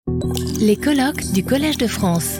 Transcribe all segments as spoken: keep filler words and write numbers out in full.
Les colloques du Collège de France.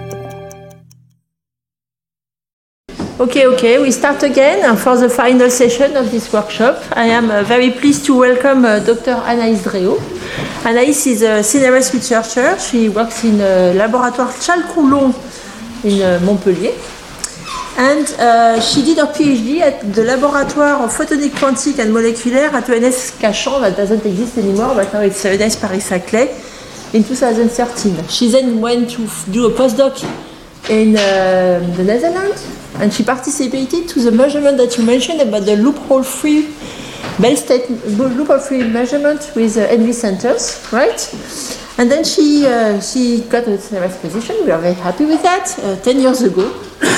Okay, okay, we start again for the final session of this workshop. I am uh, very pleased to welcome uh, Doctor Anaïs Dréau. Anaïs is a C N R S researcher. She works in a laboratoire Charles-Coulon in uh, Montpellier. And uh, she did her PhD at the Laboratoire of Photonic Quantique and Molecular at E N S Cachan, that doesn't exist anymore, but now it's E N S Paris-Saclay, in two thousand thirteen. She then went to do a postdoc in uh, the Netherlands, and she participated to the measurement that you mentioned about the loophole-free Bell state loophole-free measurement with uh, N V centers, right? And then she uh, she got a C N R S position. We are very happy with that. Uh, ten years ago.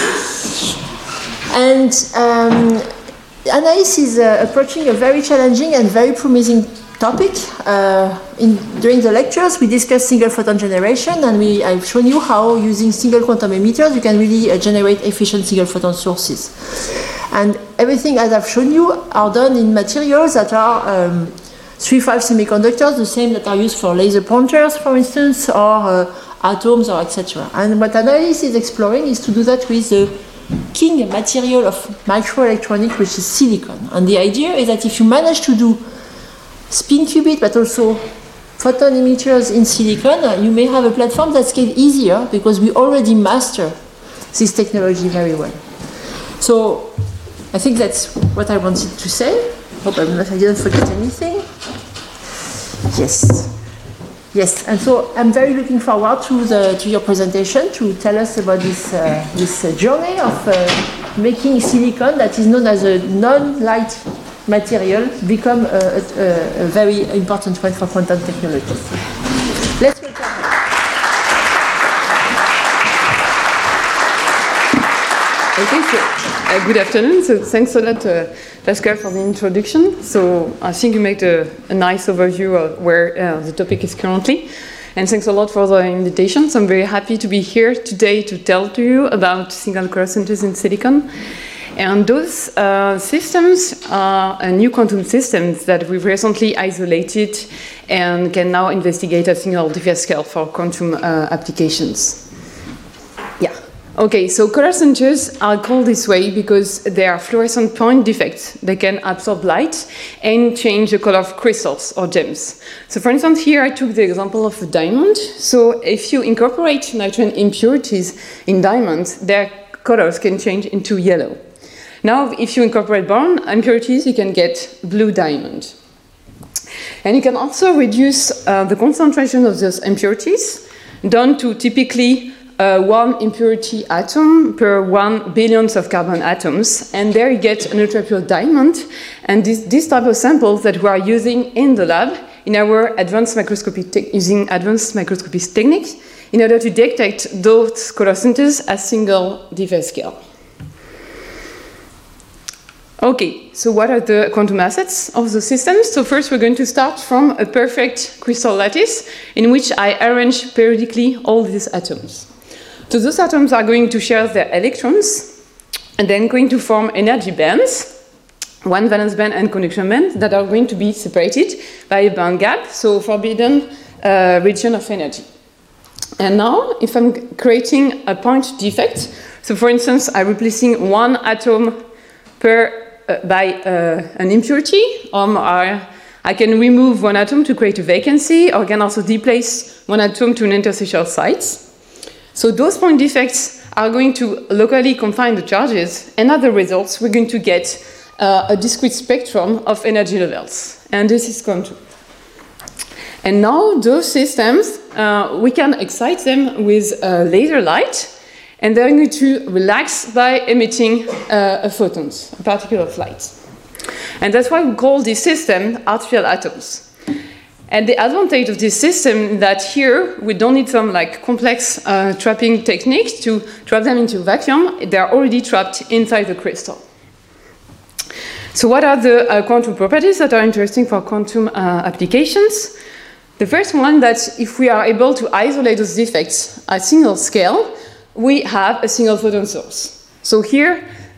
And um, Anaïs is uh, approaching a very challenging and very promising topic. Uh, in, during the lectures, we discussed single photon generation, and we, I've shown you how using single quantum emitters, you can really uh, generate efficient single photon sources. And everything, as I've shown you, are done in materials that are um, three five semiconductors, the same that are used for laser pointers, for instance, or uh, atoms, or et cetera. And what Anaïs is exploring is to do that with the king material of microelectronics, which is silicon. And the idea is that if you manage to do spin qubit, but also photon emitters in silicon, you may have a platform that scales easier because we already master this technology very well. So I think that's what I wanted to say. Hope I'm not, I didn't forget anything. Yes. Yes, and so I'm very looking forward to the to your presentation to tell us about this uh, this uh, journey of uh, making silicon that is known as a non-light material become a, a, a very important one for quantum technology. Let's welcome her. Okay, so uh, good afternoon. So thanks a lot, uh, Pascal, for the introduction. So I think you made a, a nice overview of where uh, the topic is currently. And thanks a lot for the invitation. So I'm very happy to be here today to tell to you about single Coulomb centers in silicon. And those uh, systems are uh, new quantum systems that we've recently isolated and can now investigate at single difference scale for quantum uh, applications. Yeah. Okay, so color centers are called this way because they are fluorescent point defects. They can absorb light and change the color of crystals or gems. So for instance, here I took the example of a diamond. So if you incorporate nitrogen impurities in diamonds, their colors can change into yellow. Now, if you incorporate boron impurities, you can get blue diamond. And you can also reduce uh, the concentration of those impurities down to typically Uh, one impurity atom per one billionth of carbon atoms, and there you get an ultra-pure diamond. And this, this type of samples that we are using in the lab in our advanced microscopy using advanced microscopy techniques in order to detect those color centers at single difference scale. Okay, so what are the quantum assets of the systems? So first we're going to start from a perfect crystal lattice in which I arrange periodically all these atoms. So those atoms are going to share their electrons and then going to form energy bands, one valence band and conduction band, that are going to be separated by a band gap, so forbidden uh, region of energy. And now, if I'm creating a point defect, so for instance, I'm replacing one atom per, uh, by uh, an impurity, um, or I can remove one atom to create a vacancy, or I can also displace one atom to an interstitial site. So those point defects are going to locally confine the charges, and as a result, we're going to get uh, a discrete spectrum of energy levels. And this is quantum. And now those systems, uh, we can excite them with uh, laser light, and they're going to relax by emitting uh, a photons, a particle of light. And that's why we call this system artificial atoms. And the advantage of this system is that here we don't need some like complex uh, trapping techniques to trap them into a vacuum. They are already trapped inside the crystal. So what are the uh, quantum properties that are interesting for quantum uh, applications? The first one, that if we are able to isolate those defects at single scale, we have a single photon source. So here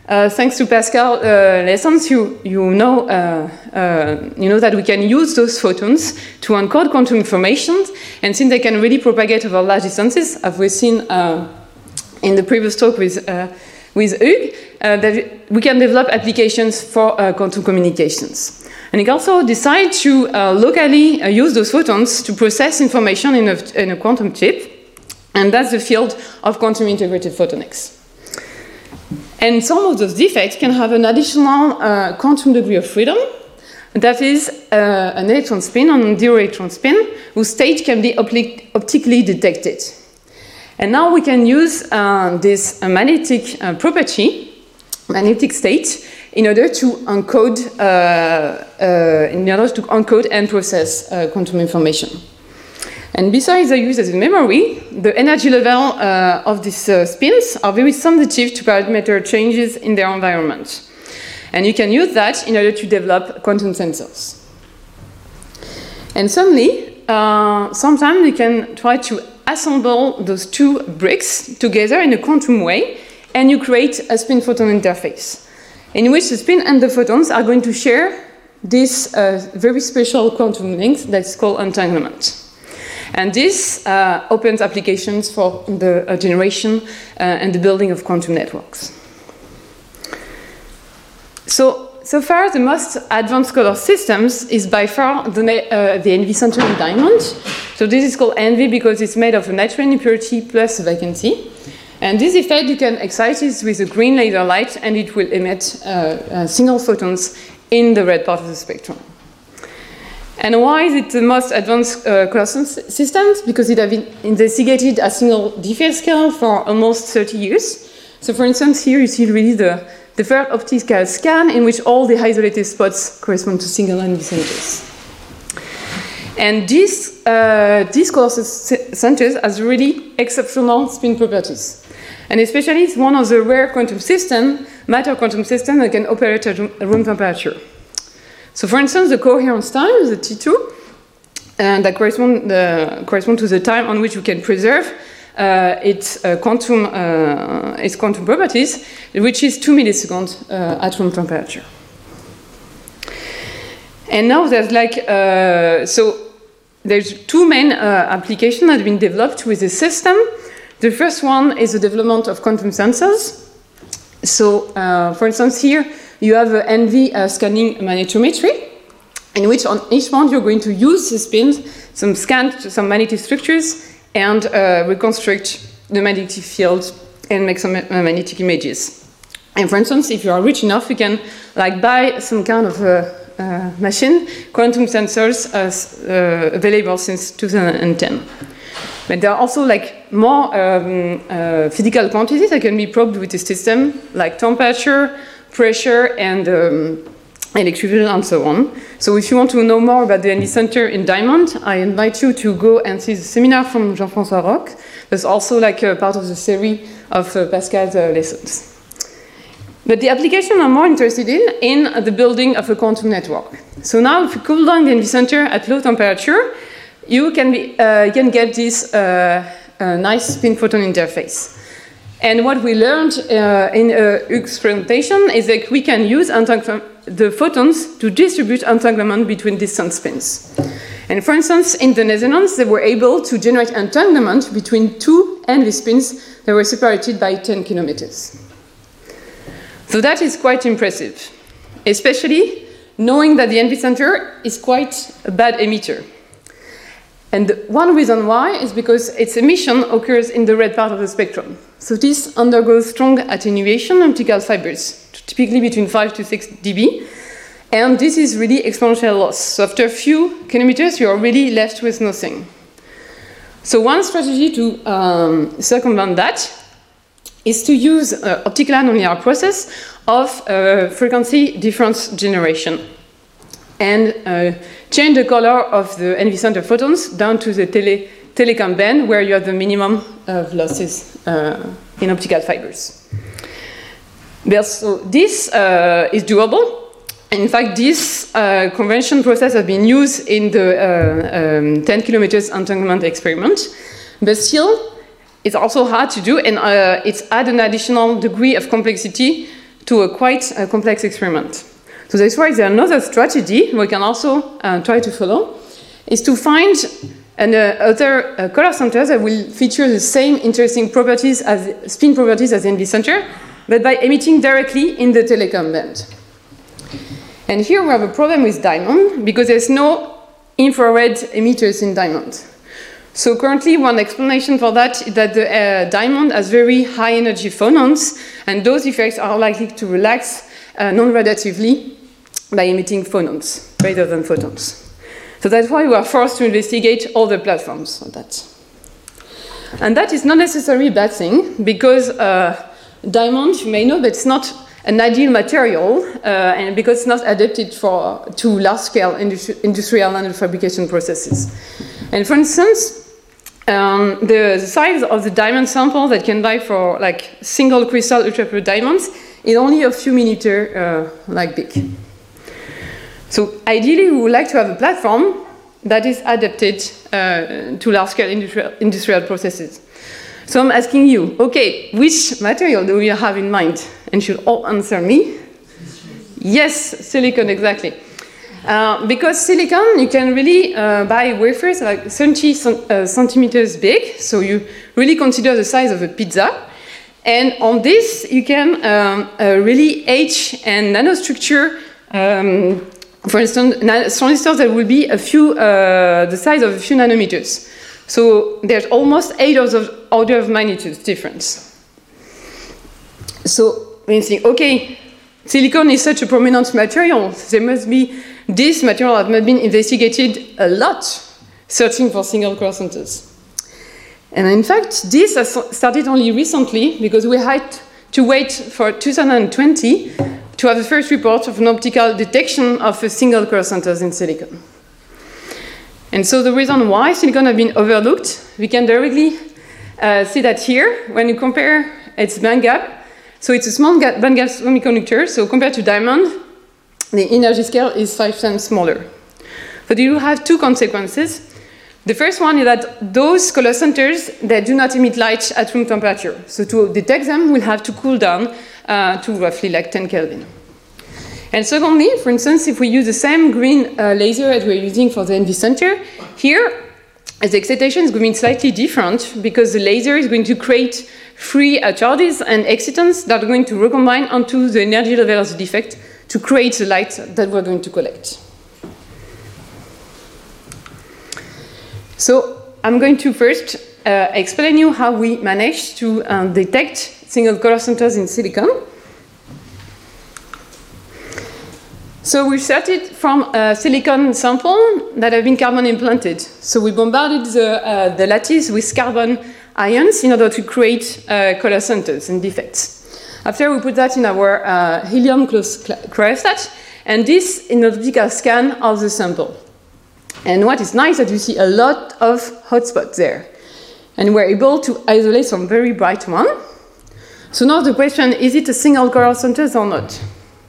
uh, thanks to Pascal uh, lessons, you, you, know, uh, uh, you know that we can use those photons to encode quantum information, and since they can really propagate over large distances, as we've seen uh, in the previous talk with, uh, with Hugues, uh, that we can develop applications for uh, quantum communications. And we can also decide to uh, locally uh, use those photons to process information in a, in a quantum chip, and that's the field of quantum integrated photonics. And some of those defects can have an additional uh, quantum degree of freedom, that is uh, an electron spin on zero electron spin, whose state can be opti optically detected. And now we can use uh, this uh, magnetic uh, property, magnetic state, in order to encode, uh, uh, in order to encode and process uh, quantum information. And besides the use as a memory, the energy level uh, of these uh, spins are very sensitive to parameter changes in their environment. And you can use that in order to develop quantum sensors. And suddenly, uh, sometimes you can try to assemble those two bricks together in a quantum way, and you create a spin-photon interface, in which the spin and the photons are going to share this uh, very special quantum link that's called entanglement. And this uh, opens applications for the uh, generation uh, and the building of quantum networks. So, so far, the most advanced color systems is by far the, uh, the N V center in diamond. So this is called N V because it's made of a natural impurity plus vacancy. And this effect, you can excite it with a green laser light, and it will emit uh, uh, single photons in the red part of the spectrum. And why is it the most advanced uh, color systems? Because it has been investigated a single difference scale for almost thirty years. So for instance, here you see really the, the first optical scan in which all the isolated spots correspond to single N V centers. And this, uh, these color centers has really exceptional spin properties. And especially it's one of the rare quantum systems, matter quantum systems that can operate at room temperature. So for instance, the coherence time, the T two, and that correspond, uh, correspond to the time on which we can preserve uh, its, uh, quantum, uh, its quantum properties, which is two milliseconds uh, at room temperature. And now there's like, uh, so there's two main uh, applications that have been developed with the system. The first one is the development of quantum sensors. So uh, for instance, here, you have an N V uh, scanning magnetometry, in which on each point you're going to use the spins, some scan some magnetic structures, and uh, reconstruct the magnetic field and make some uh, magnetic images. And for instance, if you are rich enough, you can like buy some kind of uh, uh, machine, quantum sensors as uh, available since two thousand ten. But there are also like more um, uh, physical quantities that can be probed with the system, like temperature, pressure, and um, electricity, and so on. So if you want to know more about the N V Center in Diamond, I invite you to go and see the seminar from Jean-François Roch. That's also like a part of the series of uh, Pascal's uh, lessons. But the application I'm more interested in, in the building of a quantum network. So now if you cool down the N V Center at low temperature, you can, be, uh, you can get this uh, uh, nice spin-photon interface. And what we learned uh, in uh, Hugues' presentation is that we can use the photons to distribute entanglement between distant spins. And for instance, in the Netherlands, they were able to generate entanglement between two N V spins that were separated by ten kilometers. So that is quite impressive, especially knowing that the N V Center is quite a bad emitter. And one reason why is because its emission occurs in the red part of the spectrum. So this undergoes strong attenuation of optical fibers, typically between five to six D B. And this is really exponential loss. So after a few kilometers, you are really left with nothing. So one strategy to um, circumvent that is to use uh, optical nonlinear process of uh, frequency difference generation, and uh, change the color of the N V Center photons down to the tele telecom band, where you have the minimum of losses uh, in optical fibers. But so this uh, is doable. In fact, this uh, convention process has been used in the uh, um, ten kilometers entanglement experiment, but still, it's also hard to do, and uh, it's add an additional degree of complexity to a quite uh, complex experiment. So that's why there's another strategy we can also uh, try to follow, is to find an, uh, other uh, color centers that will feature the same interesting properties as spin properties as the N V center, but by emitting directly in the telecom band. And here we have a problem with diamond, because there's no infrared emitters in diamond. So currently, one explanation for that is that the uh, diamond has very high energy phonons, and those effects are likely to relax uh, non-radiatively by emitting phonons rather than photons. So that's why we are forced to investigate all the platforms on that. And that is not necessarily a bad thing, because uh, diamond, you may know, but it's not an ideal material, uh, and because it's not adapted for, to large-scale industri industrial nanofabrication processes. And for instance, um, the, the size of the diamond sample that can buy for like single crystal ultra-pure diamonds is only a few millimeter uh, like big. So ideally, we would like to have a platform that is adapted uh, to large-scale industrial, industrial processes. So I'm asking you, okay, which material do you have in mind? And you should all answer me. Yes, silicon, exactly. Uh, because silicon, you can really uh, buy wafers like thirty uh, centimeters big, so you really consider the size of a pizza. And on this, you can um, uh, really etch and nanostructure, um, for instance, transistors that will be a few, uh, the size of a few nanometers. So there's almost eight of the order of magnitude difference. So when you think, okay, silicon is such a prominent material, there must be this material that must be investigated a lot, searching for single color centers. And in fact, this has started only recently, because we had to wait for two thousand twenty to have the first report of an optical detection of a single color centers in silicon. And so the reason why silicon has been overlooked, we can directly uh, see that here, when you compare its band gap. So it's a small gap, band gap semiconductor, so compared to diamond, the energy scale is five times smaller. But you have two consequences. The first one is that those color centers, they do not emit light at room temperature. So to detect them, we'll have to cool down uh, to roughly like ten Kelvin. And secondly, for instance, if we use the same green uh, laser as we're using for the N V center, here, the excitation is going to be slightly different, because the laser is going to create free uh, charges and excitons that are going to recombine onto the energy level of the defect to create the light that we're going to collect. So I'm going to first uh, explain you how we manage to uh, detect single color centers in silicon. So we started from a silicon sample that have been carbon implanted. So we bombarded the, uh, the lattice with carbon ions in order to create uh, color centers and defects. After we put that in our uh, helium closed cryostat, and this in an optical scan of the sample. And what is nice is that you see a lot of hotspots there. And we're able to isolate some very bright one. So now the question, is it a single color center or not?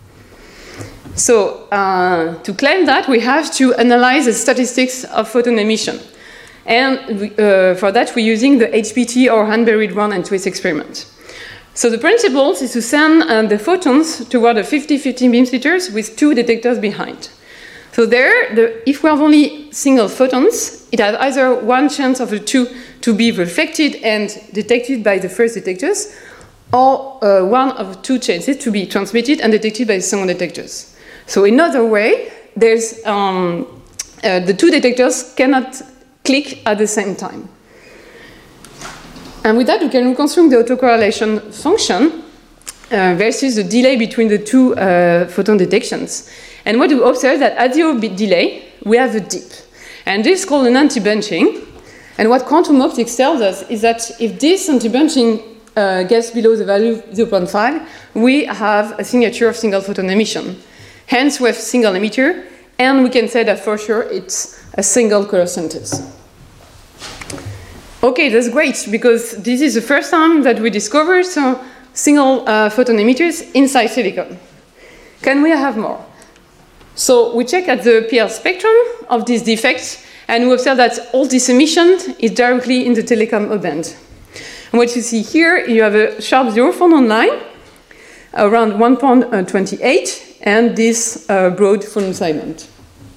So uh, to claim that, we have to analyze the statistics of photon emission. And we, uh, for that, we're using the H P T or hand-buried run and twist experiment. So the principle is to send uh, the photons toward a fifty fifty beam splitters with two detectors behind. So there, the, if we have only single photons, it has either one chance of the two to be reflected and detected by the first detectors, or uh, one of two chances to be transmitted and detected by the second detectors. So in another way, there's, um, uh, the two detectors cannot click at the same time. And with that, we can reconstruct the autocorrelation function uh, versus the delay between the two uh, photon detections. And what we observe that at zero bit delay, we have a dip. And this is called an anti-bunching. And what quantum optics tells us is that if this anti-bunching uh, gets below the value zero point five, we have a signature of single photon emission. Hence, we have single emitter, and we can say that for sure it's a single color centers. Okay, that's great, because this is the first time that we discover some single uh, photon emitters inside silicon. Can we have more? So we check at the P L spectrum of these defects, and we observe that all this emission is directly in the telecom band. And what you see here, you have a sharp zero phonon line. around one point two eight, and this uh, broad phone segment.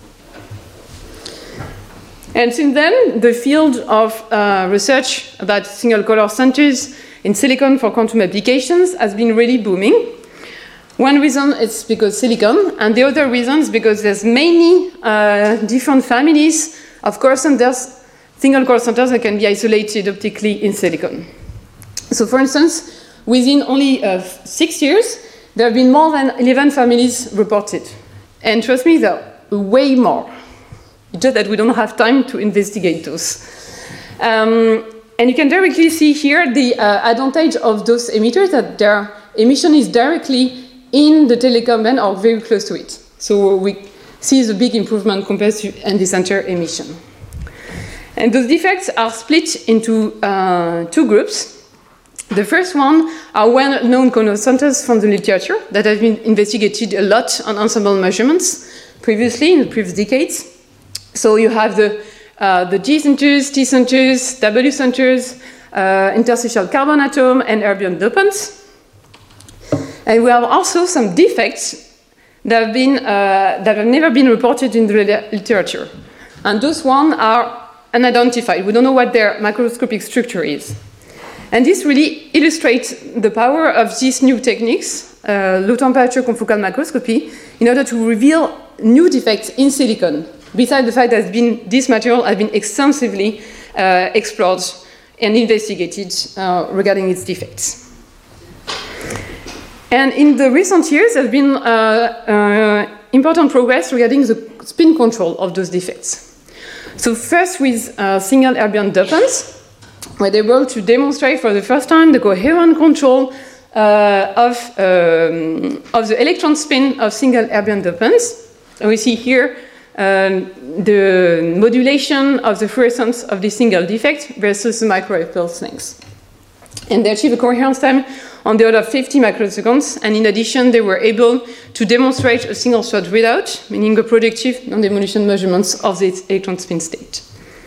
And since then, the field of uh, research about single color centers in silicon for quantum applications has been really booming. One reason is because silicon, and the other reason is because there's many uh, different families of core centers, single core centers that can be isolated optically in silicon. So for instance, within only uh, six years, there have been more than eleven families reported. And trust me, there are way more. It's just that we don't have time to investigate those. Um, and you can directly see here the uh, advantage of those emitters, that their emission is directly in the telecom band or very close to it. So we see the big improvement compared to end-center emission. And those defects are split into uh, two groups. The first one are well-known corner centers from the literature that have been investigated a lot on ensemble measurements previously in the previous decades. So you have the, uh, the G centers, T centers, W centers, uh, interstitial carbon atom, and erbium dopants. And we have also some defects that have, been, uh, that have never been reported in the literature. And those ones are unidentified. We don't know what their macroscopic structure is. And this really illustrates the power of these new techniques, uh, low temperature confocal macroscopy, in order to reveal new defects in silicon, besides the fact that been, this material has been extensively uh, explored and investigated uh, regarding its defects. And in the recent years, there has been uh, uh, important progress regarding the spin control of those defects. So first with uh, single erbium dopants, where they were able to demonstrate for the first time the coherent control uh, of, um, of the electron spin of single erbium dopants. So we see here um, the modulation of the fluorescence of the single defect versus the microwave pulse length. And they achieved a coherence time on the order of fifty microseconds, and in addition, they were able to demonstrate a single shot readout, meaning a productive non-demolition measurements of the electron spin state.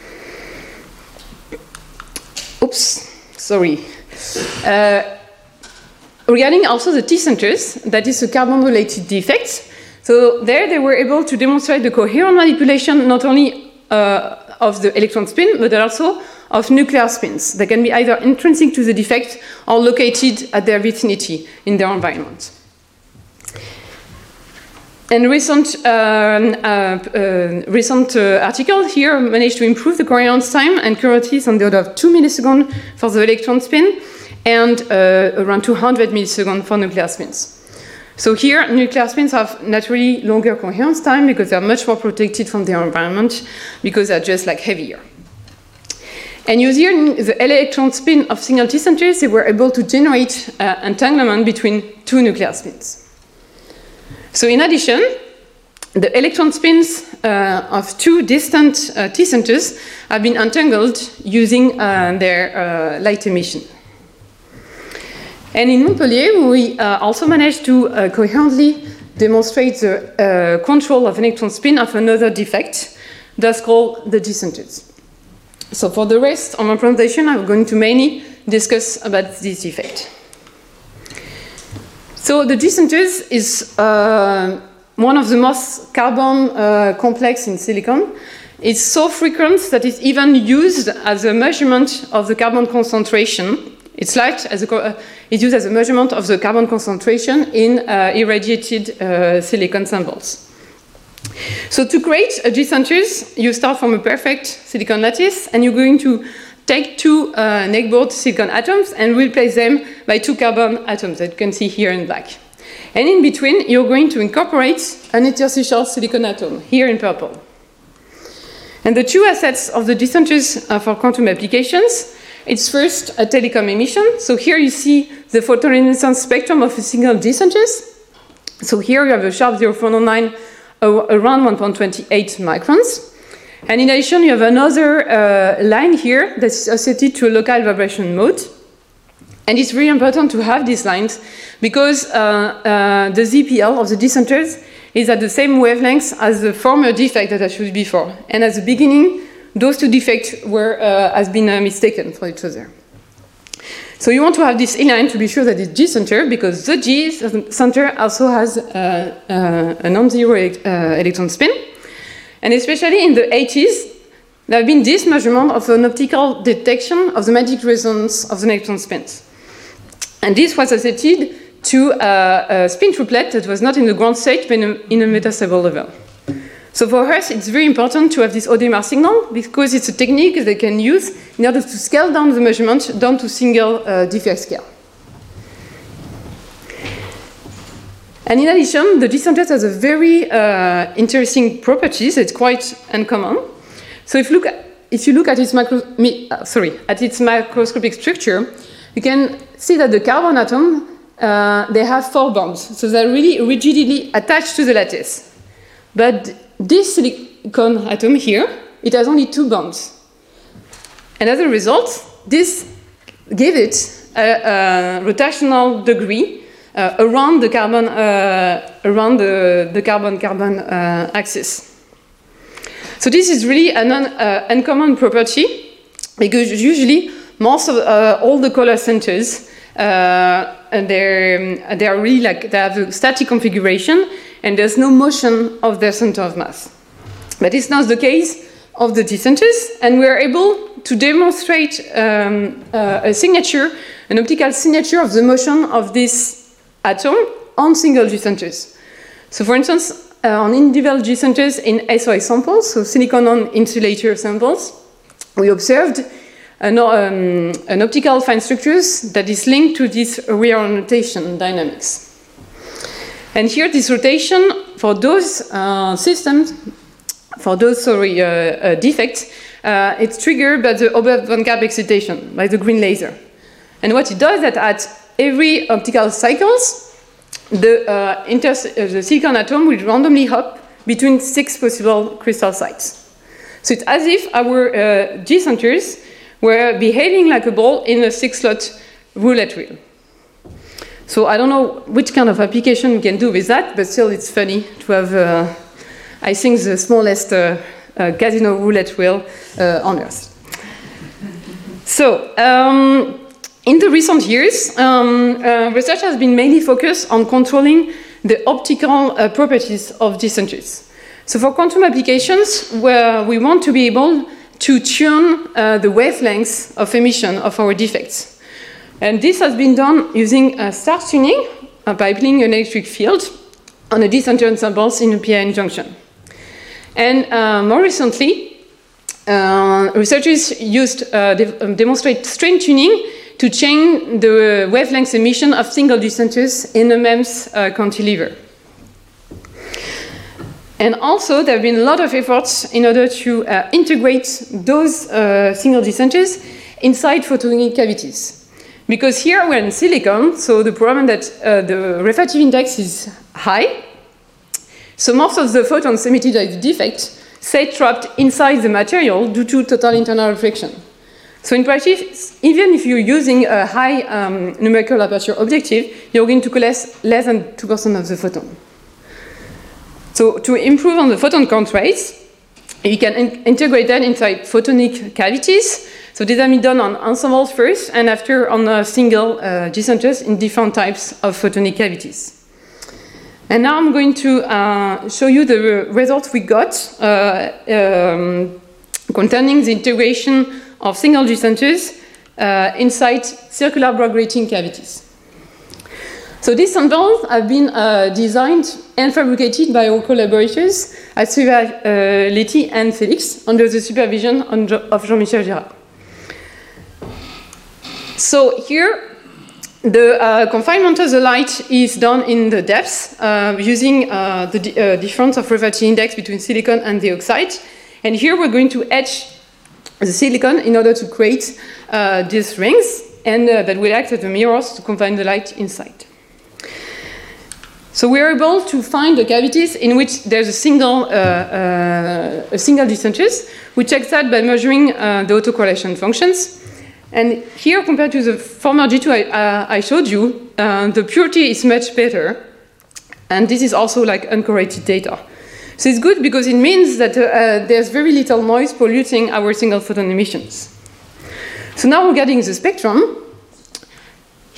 Oops, sorry. Uh, regarding also the T centers, that is a carbon-related defect. So there they were able to demonstrate the coherent manipulation not only uh, of the electron spin, but also of nuclear spins that can be either intrinsic to the defect or located at their vicinity in their environment. And recent, uh, uh, uh, recent uh, article here managed to improve the coherence time and currently is on the order of two milliseconds for the electron spin and uh, around two hundred milliseconds for nuclear spins. So here, nuclear spins have naturally longer coherence time because they're much more protected from their environment because they're just like heavier. And using the electron spin of single T centers, they were able to generate uh, entanglement between two nuclear spins. So in addition, the electron spins uh, of two distant uh, T centers have been entangled using uh, their uh, light emission. And in Montpellier, we uh, also managed to uh, coherently demonstrate the uh, control of electron spin of another defect, that's called the G centers. So for the rest of my presentation, I'm going to mainly discuss about this defect. So the G centers is uh, one of the most carbon uh, complex in silicon. It's so frequent that it's even used as a measurement of the carbon concentration. It's like as a, uh, it's used as a measurement of the carbon concentration in uh, irradiated uh, silicon samples. So to create a G centers, you start from a perfect silicon lattice, and you're going to take two uh, neckboard silicon atoms and replace them by two carbon atoms that you can see here in black. And in between, you're going to incorporate an interstitial silicon atom, here in purple. And the two assets of the G centers uh, for quantum applications, it's first a telecom emission. So here you see the photoluminescence spectrum of a single G centers. So here you have a sharp zero point zero nine around one point two eight microns. And in addition, you have another uh, line here that's associated to a local vibration mode. And it's really important to have these lines because uh, uh, the Z P L of the G centers is at the same wavelength as the former defect that I showed before. And at the beginning, those two defects were, uh, has been uh, mistaken for each other. So you want to have this A line to be sure that it's G center, because the G center also has uh, uh, a non-zero uh, electron spin. And especially in the eighties, there have been this measurement of an optical detection of the magnetic resonance of the electron spins. And this was associated to uh, a spin triplet that was not in the ground state, but in a, in a metastable level. So for us, it's very important to have this O D M R signal, because it's a technique they can use in order to scale down the measurement down to single uh, defect scale. And in addition, the G center has a very uh, interesting properties. It's quite uncommon. So if, look at, if you look at its, macro, uh, sorry, at its macroscopic structure, you can see that the carbon atom, uh, they have four bonds. So they're really rigidly attached to the lattice. But this silicon atom here, it has only two bonds. And as a result, this gave it a, a rotational degree uh, around the carbon, uh, around the, the carbon-carbon uh, axis. So this is really an un, uh, uncommon property, because usually most of uh, all the color centers, uh, they're, they're really like, they have a static configuration, and there's no motion of their center of mass. But it's not the case of the G centers, and we're able to demonstrate um, uh, a signature, an optical signature of the motion of this atom on single G centers. So for instance, uh, on individual G centers in S O I samples, so silicon on insulator samples, we observed an, um, an optical fine structures that is linked to this reorientation dynamics. And here, this rotation for those uh, systems, for those sorry uh, uh, defects, uh, it's triggered by the Hubble van Gap excitation, by the green laser. And what it does is that at every optical cycles, the, uh, inter uh, the silicon atom will randomly hop between six possible crystal sites. So it's as if our uh, G centers were behaving like a ball in a six-slot roulette wheel. So I don't know which kind of application we can do with that, but still it's funny to have, uh, I think, the smallest uh, uh, casino roulette wheel uh, on Earth. So um, in the recent years, um, uh, research has been mainly focused on controlling the optical uh, properties of G centers. So for quantum applications, where we want to be able to tune uh, the wavelengths of emission of our defects. And this has been done using uh, star tuning uh, by applying an electric field on a G center ensembles in a P I N junction. And uh, more recently, uh, researchers used uh, de um, demonstrate strain tuning to change the wavelength emission of single G centers in a MEMS uh, cantilever. And also, there have been a lot of efforts in order to uh, integrate those uh, single G centers inside photonic cavities. Because here we're in silicon, so the problem that uh, the refractive index is high. So most of the photons emitted by the defect stay trapped inside the material due to total internal reflection. So in practice, even if you're using a high um, numerical aperture objective, you're going to collect less than two percent of the photon. So to improve on the photon count rates, you can in integrate that inside photonic cavities. So this has been done on ensembles first, and after on uh, single uh, G centers in different types of photonic cavities. And now I'm going to uh, show you the results we got uh, um, concerning the integration of single G centers uh, inside circular Bragg grating cavities. So these samples have been uh, designed and fabricated by our collaborators at Sylvia uh, Letty and Felix under the supervision of Jean-Michel Girard. So here, the uh, confinement of the light is done in the depths uh, using uh, the di uh, difference of refractive index between silicon and the oxide. And here we're going to etch the silicon in order to create uh, these rings, and uh, that will act as the mirrors to confine the light inside. So we are able to find the cavities in which there's a single, uh, uh, a single G centers. We check that by measuring uh, the autocorrelation functions. And here, compared to the former G two I, uh, I showed you, uh, the purity is much better. And this is also like uncorrelated data. So it's good because it means that uh, there's very little noise polluting our single photon emissions. So now regarding the spectrum,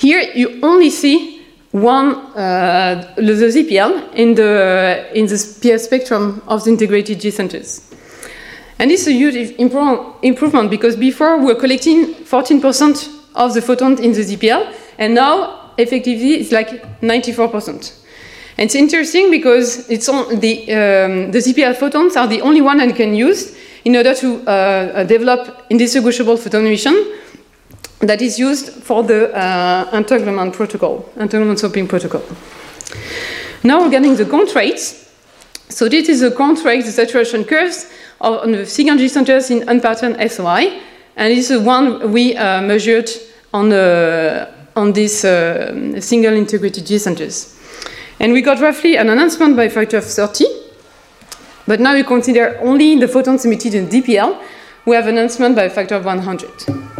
Here you only see one, uh, the Z P L in the, in the P S spectrum of the integrated G centers. And this is a huge improve, improvement because before we were collecting fourteen percent of the photons in the Z P L, and now effectively it's like ninety-four percent. And it's interesting because it's on the, um, the Z P L photons are the only one that you can use in order to uh, develop indistinguishable photon emission that is used for the uh, entanglement protocol, entanglement swapping protocol. Now regarding the count rates, so this is the count rate, the saturation curves of, on the single G centers in unpatterned S O I, and this is the one we uh, measured on, the, on this uh, single integrated G centers. And we got roughly an enhancement by a factor of thirty, but now we consider only the photons emitted in D P L, we have an enhancement by a factor of one hundred.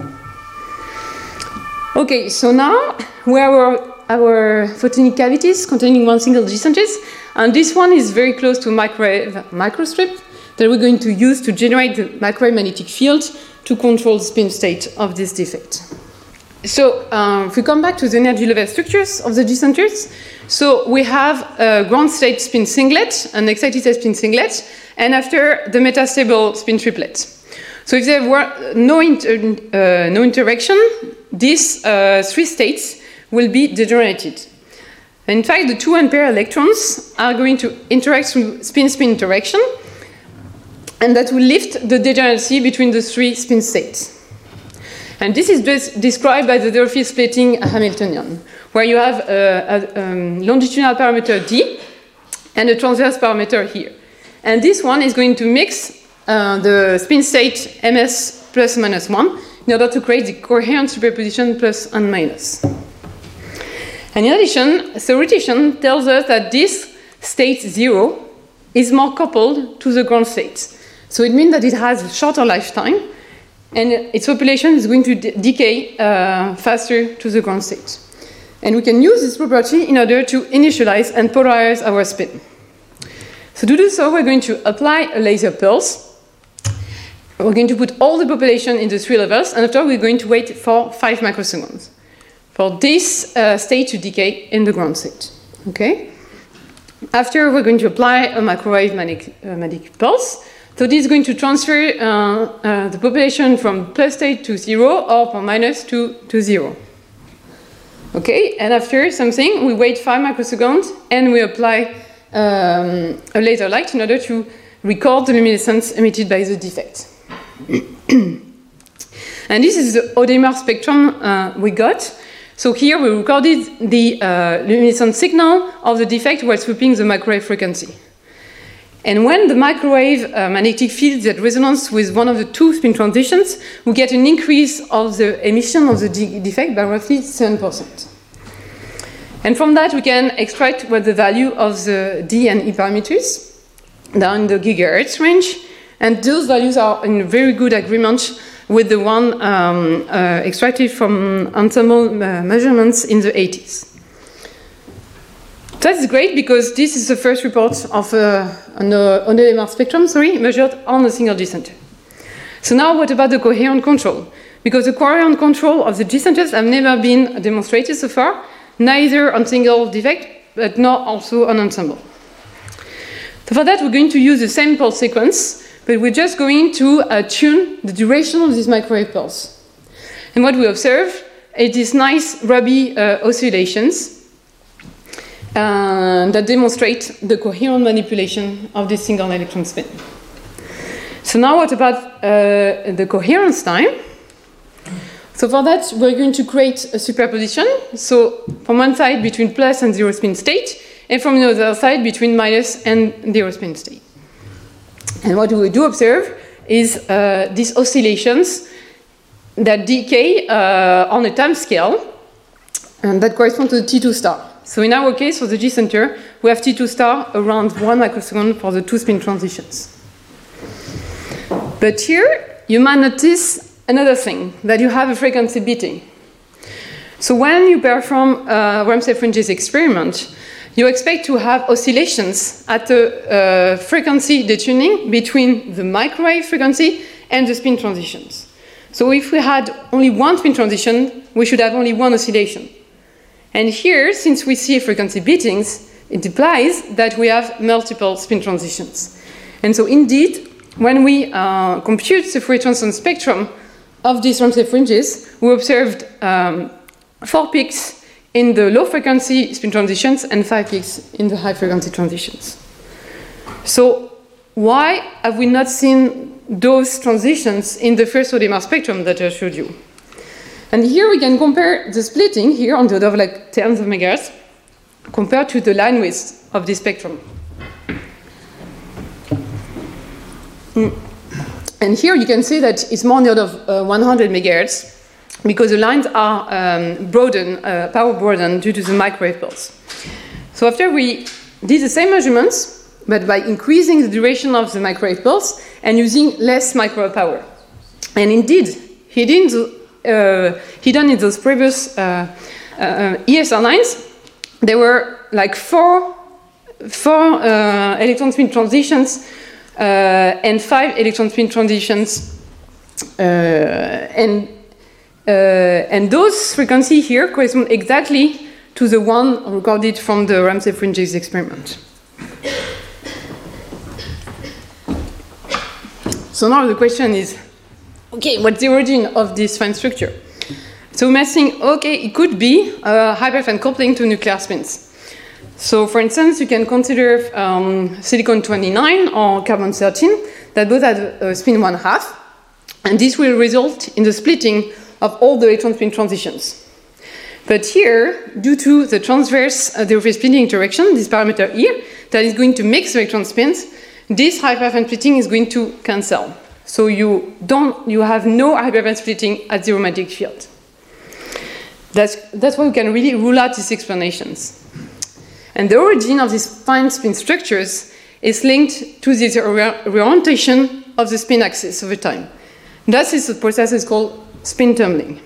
Okay, so now we have our, our photonic cavities containing one single G centers, and this one is very close to microwave microstrip that we're going to use to generate the microwave magnetic field to control the spin state of this defect. So um, if we come back to the energy level structures of the G centers, so we have a ground state spin singlet, an excited state spin singlet, and after the metastable spin triplet. So if there were no, inter uh, no interaction, these uh, three states will be degenerated. In fact, the two unpaired electrons are going to interact through spin-spin interaction, and that will lift the degeneracy between the three spin states. And this is described by the Dörffi splitting Hamiltonian, where you have a, a um, longitudinal parameter D and a transverse parameter here. And this one is going to mix uh, the spin state ms plus minus one in order to create the coherent superposition plus and minus. And in addition, theoretician tells us that this state zero is more coupled to the ground state. So it means that it has a shorter lifetime, and its population is going to de decay uh, faster to the ground state. And we can use this property in order to initialize and polarize our spin. So to do so, we're going to apply a laser pulse. We're going to put all the population in the three levels, and after we're going to wait for five microseconds for this uh, state to decay in the ground state. Okay? After, we're going to apply a microwave magnetic, uh, magnetic pulse. So this is going to transfer uh, uh, the population from plus state to zero or from minus to, to zero. Okay, and after something, we wait five microseconds and we apply um, a laser light in order to record the luminescence emitted by the defect. And this is the Hadamard spectrum uh, we got. So here we recorded the uh, luminescence signal of the defect while sweeping the microwave frequency. And when the microwave uh, magnetic field is at resonance with one of the two spin transitions, we get an increase of the emission of the de defect by roughly seven percent. And from that, we can extract what the value of the D and E parameters down in the gigahertz range. And those values are in very good agreement with the one um, uh, extracted from ensemble uh, measurements in the eighties. That's great because this is the first report of uh, an uh, Hadamard spectrum, sorry, measured on a single G center. So now what about the coherent control? Because the coherent control of the G centers have never been demonstrated so far, neither on single defect, but not also on ensemble. So for that, we're going to use the same pulse sequence, but we're just going to uh, tune the duration of this microwave pulse. And what we observe is these nice rubby uh, oscillations Uh, that demonstrate the coherent manipulation of this single electron spin. So now what about uh, the coherence time? So for that, we're going to create a superposition. So from one side between plus and zero spin state, and from the other side between minus and zero spin state. And what we do observe is uh, these oscillations that decay uh, on a time scale, and that corresponds to the T two star. So in our case, for the G center, we have T two star around one microsecond for the two spin transitions. But here, you might notice another thing, that you have a frequency beating. So when you perform a Ramsey fringes experiment, you expect to have oscillations at the uh, frequency detuning between the microwave frequency and the spin transitions. So if we had only one spin transition, we should have only one oscillation. And here, since we see frequency beatings, it implies that we have multiple spin transitions. And so indeed, when we uh, compute the Fourier transform spectrum of these Ramsey fringes, we observed um, four peaks in the low frequency spin transitions and five peaks in the high frequency transitions. So why have we not seen those transitions in the first Audemars spectrum that I showed you? And here we can compare the splitting here on the order of like tens of megahertz compared to the line width of this spectrum. Mm. And here you can see that it's more on the order of uh, one hundred megahertz because the lines are um, broadened, uh, power broadened due to the microwave pulse. So after we did the same measurements, but by increasing the duration of the microwave pulse and using less microwave power. And indeed, he did, uh, he done in those previous uh, uh, E S R lines, there were like four, four uh, electron spin transitions uh, and five electron spin transitions. Uh, and, uh, and those frequencies here correspond exactly to the one recorded from the Ramsey fringes experiment. So now the question is, okay, what's the origin of this fine structure? So we might think, okay, it could be a hyperfine coupling to nuclear spins. So for instance, you can consider um, silicon twenty-nine or carbon thirteen that both have a spin one half, and this will result in the splitting of all the electron spin transitions. But here, due to the transverse uh, the splitting interaction, this parameter here, that is going to mix electron spins, this hyperfine splitting is going to cancel. So you don't, you have no hyperfine splitting at zero magnetic field. That's, that's why we can really rule out these explanations. And the origin of these fine spin structures is linked to this reorientation of the spin axis over time. That is the process is called spin tumbling.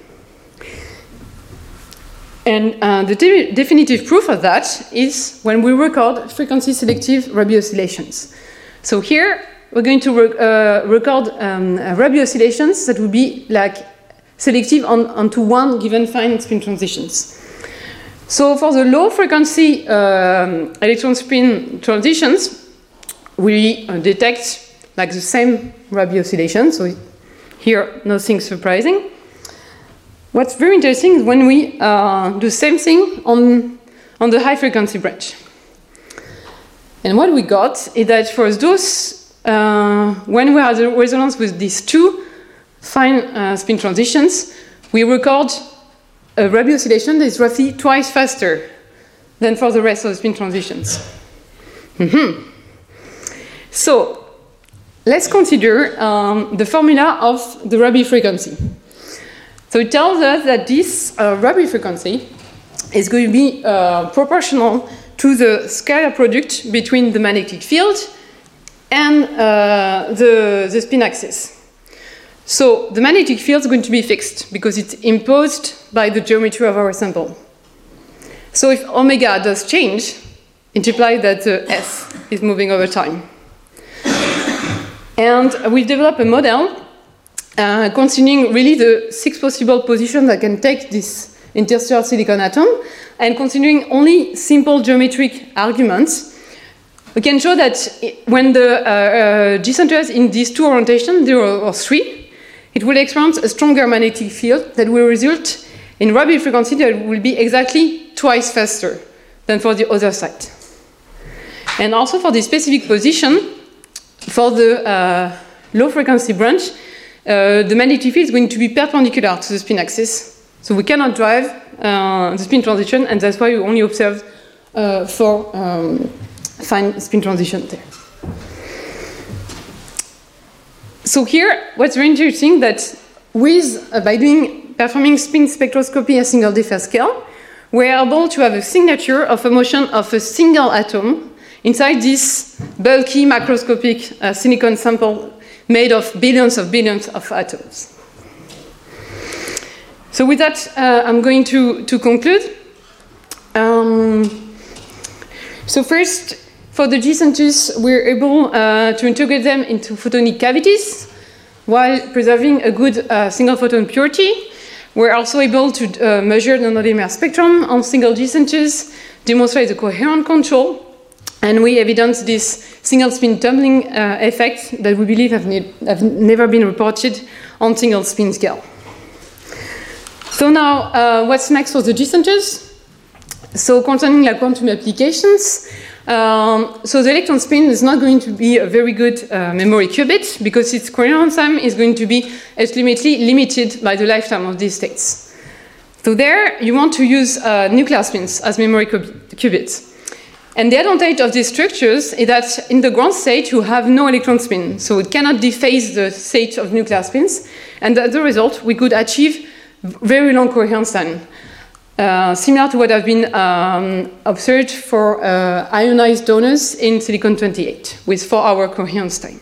And uh, the de definitive proof of that is when we record frequency selective Rabi oscillations. So here, we're going to re uh, record um, uh, Rabi oscillations that will be like selective on, onto one given fine spin transitions. So for the low frequency um, electron spin transitions, we uh, detect like the same Rabi oscillation. So here, nothing surprising. What's very interesting is when we uh, do the same thing on, on the high frequency branch. And what we got is that for those, uh, when we have the resonance with these two fine uh, spin transitions, we record a Rabi oscillation that is roughly twice faster than for the rest of the spin transitions. Mm-hmm. So let's consider um, the formula of the Rabi frequency. So it tells us that this uh, Rabi frequency is going to be uh, proportional to the scalar product between the magnetic field and uh, the, the spin axis. So the magnetic field is going to be fixed because it's imposed by the geometry of our sample. So if omega does change, it implies that the S is moving over time. And we've developed a model uh, considering really the six possible positions that can take this interstellar silicon atom, and considering only simple geometric arguments, we can show that when the uh, uh, G centers in these two orientations, zero or three, it will experience a stronger magnetic field that will result in Rabi frequency that will be exactly twice faster than for the other side. And also for the specific position, for the uh, low frequency branch, uh, the magnetic field is going to be perpendicular to the spin axis. So we cannot drive uh, the spin transition, and that's why we only observe uh, four um, fine spin transitions there. So here, what's very interesting that with, uh, by doing, performing spin spectroscopy at single difference scale, we're able to have a signature of a motion of a single atom inside this bulky macroscopic uh, silicon sample made of billions of billions of atoms. So with that, uh, I'm going to, to conclude. Um, so first, for the G centers, we're able uh, to integrate them into photonic cavities while preserving a good uh, single photon purity. We're also able to uh, measure the non-linear spectrum on single G centers, demonstrate the coherent control, and we evidence this single spin tumbling uh, effect that we believe have, ne have never been reported on single spin scale. So now, uh, what's next for the G centers? So concerning like quantum applications, um, so the electron spin is not going to be a very good uh, memory qubit because its coherence time is going to be ultimately limited by the lifetime of these states. So there, you want to use uh, nuclear spins as memory qubits. And the advantage of these structures is that in the ground state, you have no electron spin, so it cannot dephase the state of nuclear spins, and as a result, we could achieve very long coherence time. Uh, similar to what has been um, observed for uh, ionized donors in silicon twenty-eight with four hour coherence time.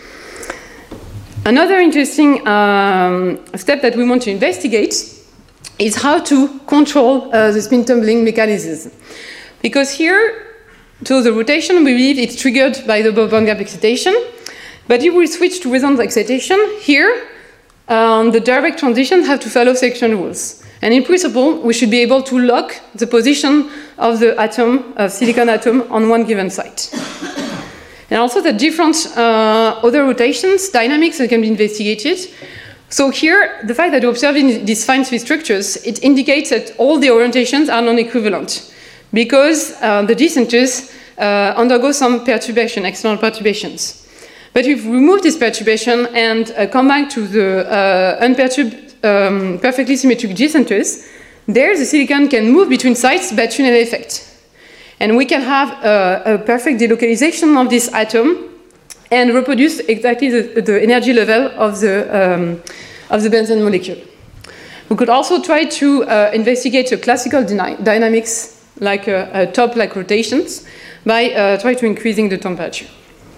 Another interesting um, step that we want to investigate is how to control uh, the spin tumbling mechanism. Because here, so the rotation, we believe it's triggered by the Bob band gap excitation, but if we switch to resonance excitation, here, um, the direct transitions have to follow selection rules. And in principle, we should be able to lock the position of the atom, of silicon atom, on one given site. And also the different uh, other rotations, dynamics that can be investigated. So here, the fact that we're observing these fine Swiss structures, it indicates that all the orientations are non-equivalent because uh, the G centers uh, undergo some perturbation, external perturbations. But if we remove this perturbation and uh, come back to the uh, unperturbed Um, perfectly symmetric G centers, there the silicon can move between sites by tunnel effect. And we can have a, a perfect delocalization of this atom and reproduce exactly the, the energy level of the, um, of the benzene molecule. We could also try to uh, investigate the classical dyna dynamics like a, a top-like rotations by uh, trying to increasing the temperature.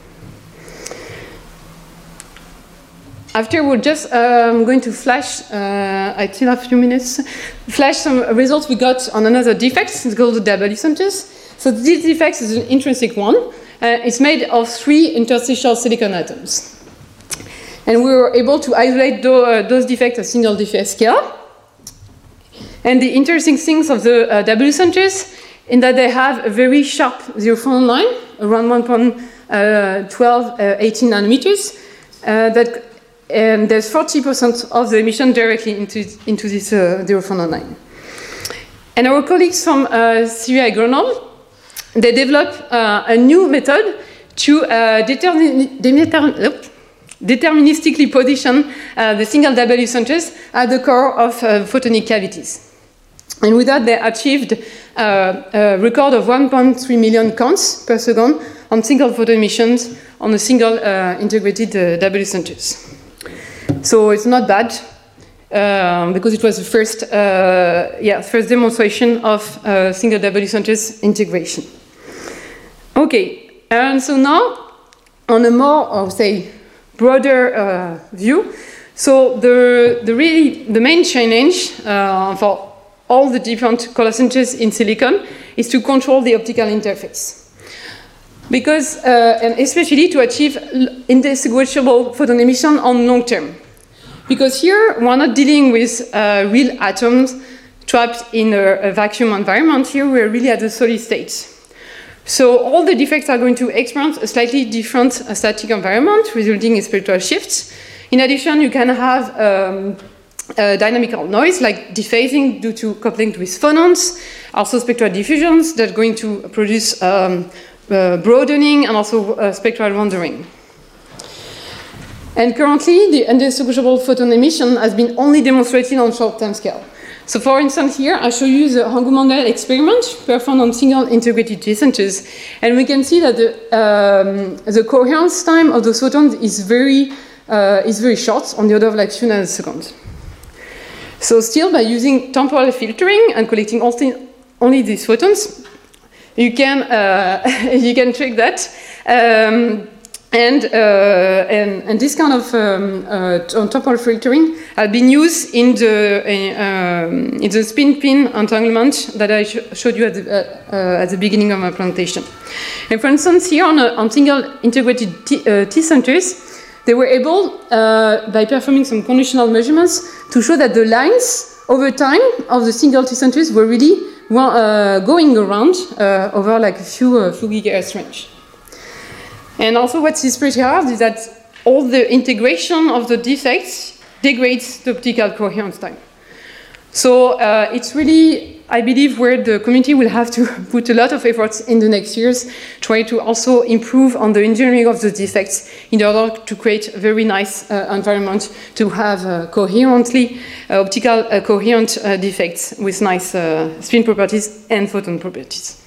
After we're just um, going to flash, uh, I still have a few minutes, flash some results we got on another defect. It's called the W centers. So this defect is an intrinsic one. Uh, it's made of three interstitial silicon atoms. And we were able to isolate those, uh, those defects at single defect scale. And the interesting things of the uh, W centers in that they have a very sharp zero phone line, around one point one two, eighteen nanometers, uh, that and there's forty percent of the emission directly into, into this uh, zero phone line. And our colleagues from uh, C V I Grenoble, they developed uh, a new method to uh, determin deterministically position uh, the single W centers at the core of uh, photonic cavities. And with that, they achieved uh, a record of one point three million counts per second on single photon emissions on a single uh, integrated uh, W centers. So it's not bad, um, because it was the first, uh, yeah, first demonstration of uh, single W centers integration. Okay, and so now on a more, or say, broader uh, view, so the the really the main challenge uh, for all the different color centers in silicon is to control the optical interface. Because, uh, and especially to achieve indistinguishable photon emission on long term. Because here, we're not dealing with uh, real atoms trapped in a, a vacuum environment. Here, we're really at the solid state. So all the defects are going to experience a slightly different uh, static environment, resulting in spectral shifts. In addition, you can have um, uh, dynamical noise, like dephasing due to coupling with phonons, also spectral diffusions that are going to produce um, uh, broadening and also uh, spectral wandering. And currently, the indistinguishable photon emission has been only demonstrated on short-term scale. So for instance, here, I show you the Hangul-Mangal experiment performed on single integrated G centers. And we can see that the, um, the coherence time of those photons is very, uh, is very short, on the order of like few nanoseconds. So still, by using temporal filtering and collecting only these photons, you can, uh, you can trick that. Um, And, uh, and, and this kind of um, uh, temporal filtering has been used in the, uh, um, in the spin-pin entanglement that I sh showed you at the, uh, uh, at the beginning of my presentation. And for instance, here on, a, on single integrated T, uh, T centers, they were able, uh, by performing some conditional measurements, to show that the lines over time, of the single T centers were really uh, going around uh, over like a few, uh, few gigahertz range. And also what is pretty hard is that all the integration of the defects degrades the optical coherence time. So uh, it's really, I believe, where the community will have to put a lot of efforts in the next years, try to also improve on the engineering of the defects in order to create a very nice uh, environment to have uh, coherently, uh, optical uh, coherent uh, defects with nice uh, spin properties and photon properties.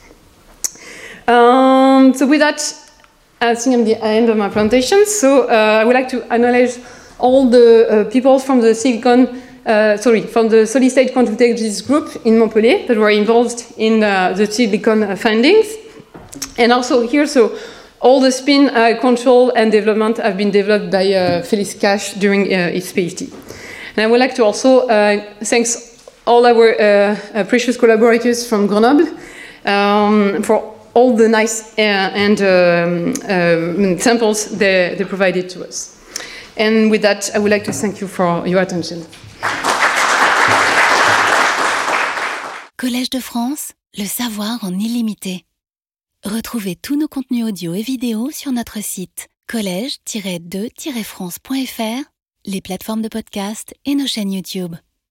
Um, so with that, I think I'm the end of my presentation. So uh, I would like to acknowledge all the uh, people from the Silicon Uh, sorry, from the solid state quantum technologies group in Montpellier that were involved in uh, the silicon uh, findings. And also here, so all the spin uh, control and development have been developed by uh, Felix Cash during uh, his PhD. And I would like to also uh, thank all our uh, uh, precious collaborators from Grenoble um, for all the nice uh, and um, um, samples they, they provided to us. And with that, I would like to thank you for your attention. Collège de France, le savoir en illimité. Retrouvez tous nos contenus audio et vidéo sur notre site collège tiret deux tiret france point f r, les plateformes de podcast et nos chaînes YouTube.